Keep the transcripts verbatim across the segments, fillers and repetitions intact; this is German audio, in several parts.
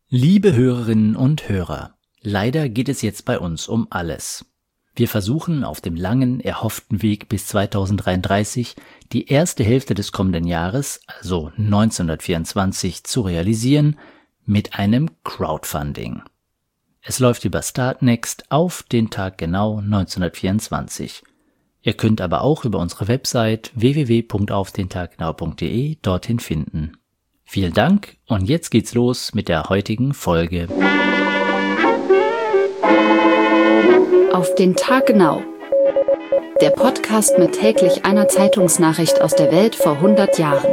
Liebe Hörerinnen und Hörer, leider geht es jetzt bei uns um alles. Wir versuchen auf dem langen, erhofften Weg bis zweitausenddreiunddreißig die erste Hälfte des kommenden Jahres, also neunzehnhundertvierundzwanzig, zu realisieren mit einem Crowdfunding. Es läuft über Startnext auf den Tag genau neunzehnhundertvierundzwanzig. Ihr könnt aber auch über unsere Website w w w punkt auf den tag genau punkt d e dorthin finden. Vielen Dank und jetzt geht's los mit der heutigen Folge. Auf den Tag genau. Der Podcast mit täglich einer Zeitungsnachricht aus der Welt vor hundert Jahren.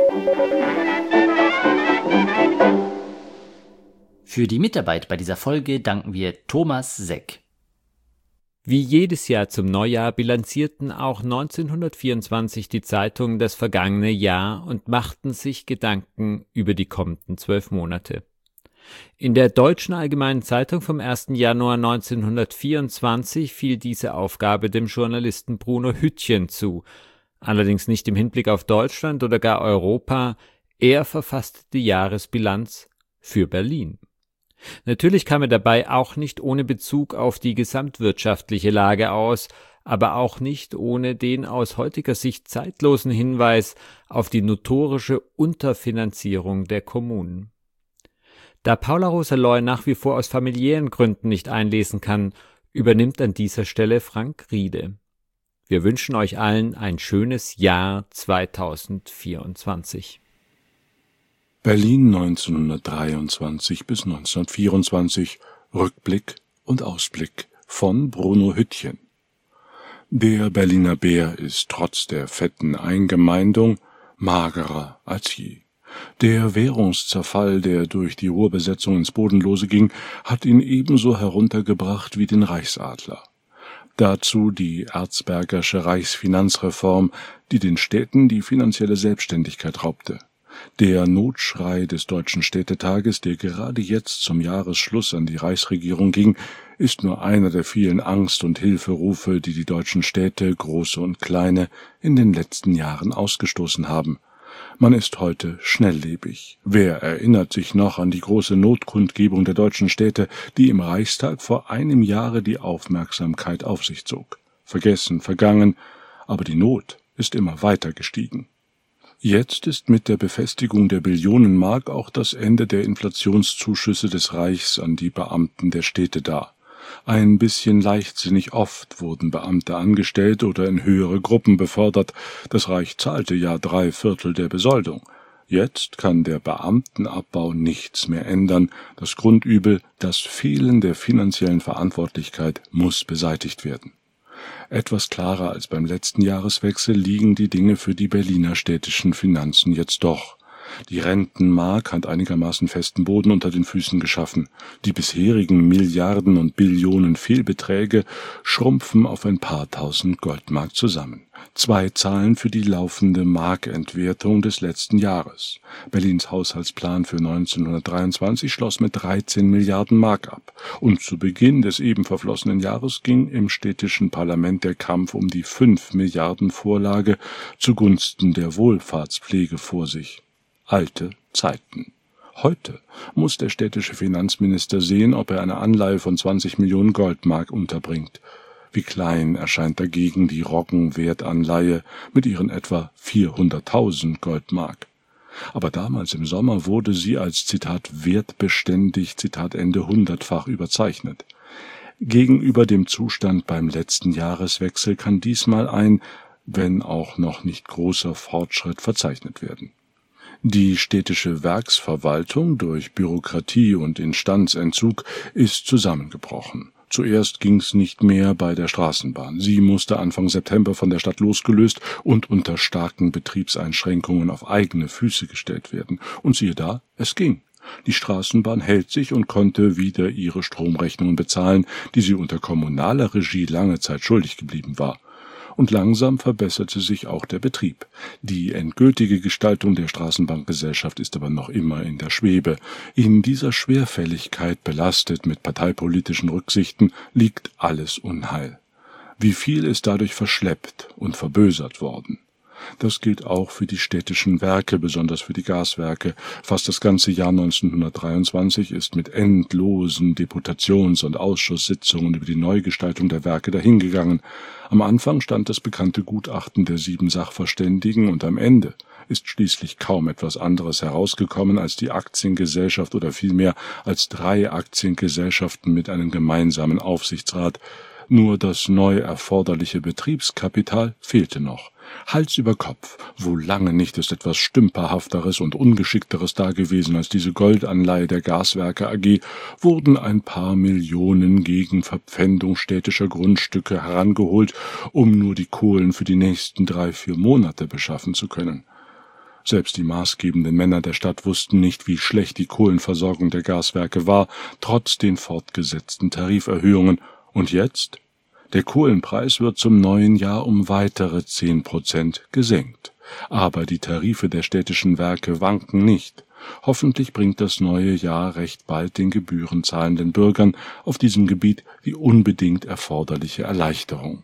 Für die Mitarbeit bei dieser Folge danken wir Thomas Seck. Wie jedes Jahr zum Neujahr bilanzierten auch neunzehnhundertvierundzwanzig die Zeitungen das vergangene Jahr und machten sich Gedanken über die kommenden zwölf Monate. In der Deutschen Allgemeinen Zeitung vom ersten Januar neunzehnhundertvierundzwanzig fiel diese Aufgabe dem Journalisten Bruno Hüttchen zu, allerdings nicht im Hinblick auf Deutschland oder gar Europa, er verfasste die Jahresbilanz für Berlin. Natürlich kam er dabei auch nicht ohne Bezug auf die gesamtwirtschaftliche Lage aus, aber auch nicht ohne den aus heutiger Sicht zeitlosen Hinweis auf die notorische Unterfinanzierung der Kommunen. Da Paula Rosa-Loy nach wie vor aus familiären Gründen nicht einlesen kann, übernimmt an dieser Stelle Frank Riede. Wir wünschen euch allen ein schönes Jahr zweitausendvierundzwanzig. Berlin neunzehnhundertdreiundzwanzig bis neunzehnhundertvierundzwanzig, Rückblick und Ausblick von Bruno Hüttchen. Der Berliner Bär ist trotz der fetten Eingemeindung magerer als je. Der Währungszerfall, der durch die Ruhrbesetzung ins Bodenlose ging, hat ihn ebenso heruntergebracht wie den Reichsadler. Dazu die Erzbergersche Reichsfinanzreform, die den Städten die finanzielle Selbstständigkeit raubte. Der Notschrei des Deutschen Städtetages, der gerade jetzt zum Jahresschluss an die Reichsregierung ging, ist nur einer der vielen Angst- und Hilferufe, die die deutschen Städte, große und kleine, in den letzten Jahren ausgestoßen haben. Man ist heute schnelllebig. Wer erinnert sich noch an die große Notkundgebung der deutschen Städte, die im Reichstag vor einem Jahre die Aufmerksamkeit auf sich zog? Vergessen, vergangen, aber die Not ist immer weiter gestiegen. Jetzt ist mit der Befestigung der Billionenmark auch das Ende der Inflationszuschüsse des Reichs an die Beamten der Städte da. Ein bisschen leichtsinnig oft wurden Beamte angestellt oder in höhere Gruppen befördert. Das Reich zahlte ja drei Viertel der Besoldung. Jetzt kann der Beamtenabbau nichts mehr ändern. Das Grundübel, das Fehlen der finanziellen Verantwortlichkeit, muss beseitigt werden. Etwas klarer als beim letzten Jahreswechsel liegen die Dinge für die Berliner städtischen Finanzen jetzt doch. Die Rentenmark hat einigermaßen festen Boden unter den Füßen geschaffen. Die bisherigen Milliarden und Billionen Fehlbeträge schrumpfen auf ein paar tausend Goldmark zusammen. Zwei Zahlen für die laufende Markentwertung des letzten Jahres. Berlins Haushaltsplan für neunzehnhundertdreiundzwanzig schloss mit dreizehn Milliarden Mark ab. Und zu Beginn des eben verflossenen Jahres ging im städtischen Parlament der Kampf um die fünf Milliarden Vorlage zugunsten der Wohlfahrtspflege vor sich. Alte Zeiten. Heute muss der städtische Finanzminister sehen, ob er eine Anleihe von zwanzig Millionen Goldmark unterbringt. Wie klein erscheint dagegen die Roggenwertanleihe mit ihren etwa vierhunderttausend Goldmark. Aber damals im Sommer wurde sie als, Zitat, wertbeständig, Zitat Ende, hundertfach überzeichnet. Gegenüber dem Zustand beim letzten Jahreswechsel kann diesmal ein, wenn auch noch nicht großer Fortschritt verzeichnet werden. Die städtische Werksverwaltung durch Bürokratie und Instanzentzug ist zusammengebrochen. Zuerst ging's nicht mehr bei der Straßenbahn. Sie musste Anfang September von der Stadt losgelöst und unter starken Betriebseinschränkungen auf eigene Füße gestellt werden. Und siehe da, es ging. Die Straßenbahn hält sich und konnte wieder ihre Stromrechnungen bezahlen, die sie unter kommunaler Regie lange Zeit schuldig geblieben war. Und langsam verbesserte sich auch der Betrieb. Die endgültige Gestaltung der Straßenbahngesellschaft ist aber noch immer in der Schwebe. In dieser Schwerfälligkeit, belastet mit parteipolitischen Rücksichten, liegt alles Unheil. Wie viel ist dadurch verschleppt und verbösert worden? Das gilt auch für die städtischen Werke, besonders für die Gaswerke. Fast das ganze Jahr neunzehnhundertdreiundzwanzig ist mit endlosen Deputations- und Ausschusssitzungen über die Neugestaltung der Werke dahingegangen. Am Anfang stand das bekannte Gutachten der sieben Sachverständigen und am Ende ist schließlich kaum etwas anderes herausgekommen als die Aktiengesellschaft oder vielmehr als drei Aktiengesellschaften mit einem gemeinsamen Aufsichtsrat. Nur das neu erforderliche Betriebskapital fehlte noch. Hals über Kopf, wo lange nicht ist etwas Stümperhafteres und Ungeschickteres dagewesen als diese Goldanleihe der Gaswerke A G, wurden ein paar Millionen gegen Verpfändung städtischer Grundstücke herangeholt, um nur die Kohlen für die nächsten drei, vier Monate beschaffen zu können. Selbst die maßgebenden Männer der Stadt wussten nicht, wie schlecht die Kohlenversorgung der Gaswerke war, trotz den fortgesetzten Tariferhöhungen. Und jetzt? Der Kohlenpreis wird zum neuen Jahr um weitere zehn Prozent gesenkt. Aber die Tarife der städtischen Werke wanken nicht. Hoffentlich bringt das neue Jahr recht bald den gebührenzahlenden Bürgern auf diesem Gebiet die unbedingt erforderliche Erleichterung.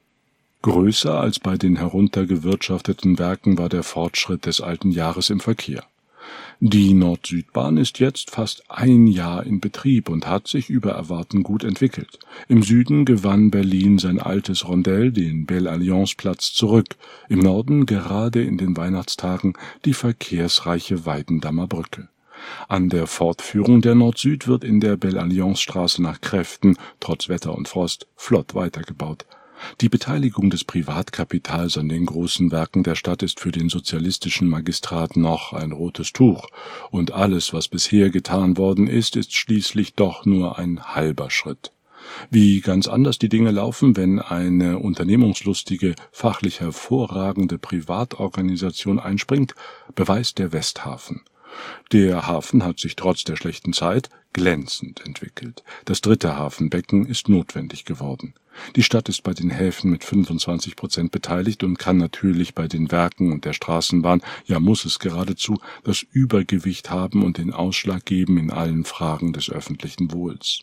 Größer als bei den heruntergewirtschafteten Werken war der Fortschritt des alten Jahres im Verkehr. Die Nord-Süd-Bahn ist jetzt fast ein Jahr in Betrieb und hat sich über Erwarten gut entwickelt. Im Süden gewann Berlin sein altes Rondell, den Belle-Alliance-Platz, zurück. Im Norden, gerade in den Weihnachtstagen, die verkehrsreiche Weidendammer Brücke. An der Fortführung der Nord-Süd wird in der Belle-Alliance-Straße nach Kräften, trotz Wetter und Frost, flott weitergebaut. Die Beteiligung des Privatkapitals an den großen Werken der Stadt ist für den sozialistischen Magistrat noch ein rotes Tuch, und alles, was bisher getan worden ist, ist schließlich doch nur ein halber Schritt. Wie ganz anders die Dinge laufen, wenn eine unternehmungslustige, fachlich hervorragende Privatorganisation einspringt, beweist der Westhafen. Der Hafen hat sich trotz der schlechten Zeit glänzend entwickelt. Das dritte Hafenbecken ist notwendig geworden. Die Stadt ist bei den Häfen mit fünfundzwanzig Prozent beteiligt und kann natürlich bei den Werken und der Straßenbahn, ja muss es geradezu, das Übergewicht haben und den Ausschlag geben in allen Fragen des öffentlichen Wohls.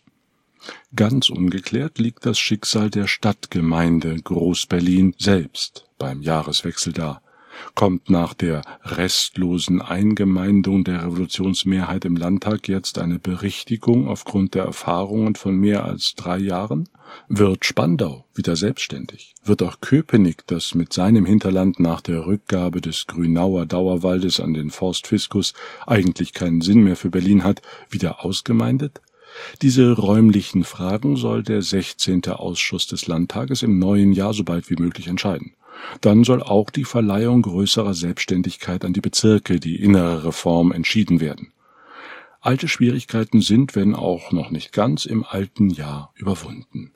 Ganz ungeklärt liegt das Schicksal der Stadtgemeinde Groß-Berlin selbst beim Jahreswechsel da. Kommt nach der restlosen Eingemeindung der Revolutionsmehrheit im Landtag jetzt eine Berichtigung aufgrund der Erfahrungen von mehr als drei Jahren? Wird Spandau wieder selbstständig? Wird auch Köpenick, das mit seinem Hinterland nach der Rückgabe des Grünauer Dauerwaldes an den Forstfiskus eigentlich keinen Sinn mehr für Berlin hat, wieder ausgemeindet? Diese räumlichen Fragen soll der sechzehnte Ausschuss des Landtages im neuen Jahr so bald wie möglich entscheiden. Dann soll auch die Verleihung größerer Selbstständigkeit an die Bezirke, die innere Reform, entschieden werden. Alte Schwierigkeiten sind, wenn auch noch nicht ganz, im alten Jahr überwunden.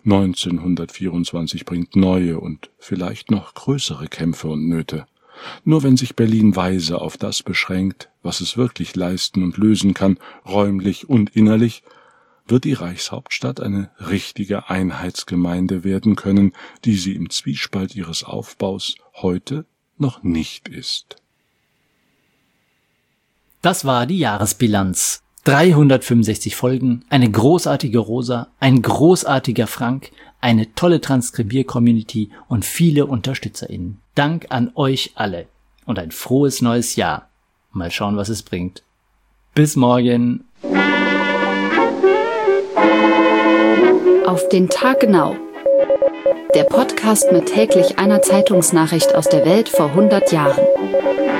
neunzehnhundertvierundzwanzig bringt neue und vielleicht noch größere Kämpfe und Nöte. Nur wenn sich Berlin weise auf das beschränkt, was es wirklich leisten und lösen kann, räumlich und innerlich, wird die Reichshauptstadt eine richtige Einheitsgemeinde werden können, die sie im Zwiespalt ihres Aufbaus heute noch nicht ist. Das war die Jahresbilanz. dreihundertfünfundsechzig Folgen, eine großartige Rosa, ein großartiger Frank, eine tolle Transkribier-Community und viele UnterstützerInnen. Dank an euch alle und ein frohes neues Jahr. Mal schauen, was es bringt. Bis morgen. Auf den Tag genau. Der Podcast mit täglich einer Zeitungsnachricht aus der Welt vor hundert Jahren.